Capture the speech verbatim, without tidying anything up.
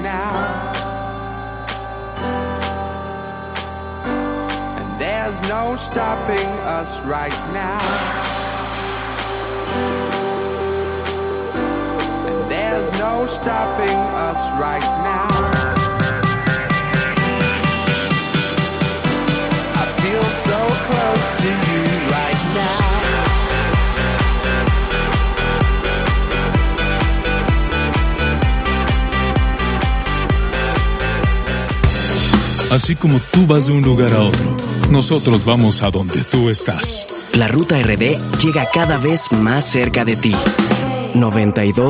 now. And there's no stopping us right now. And there's no stopping us right now. I feel so close to you right now. Así como tú vas de un lugar a otro, nosotros vamos a donde tú estás. La Ruta R D llega cada vez más cerca de ti. noventa y dos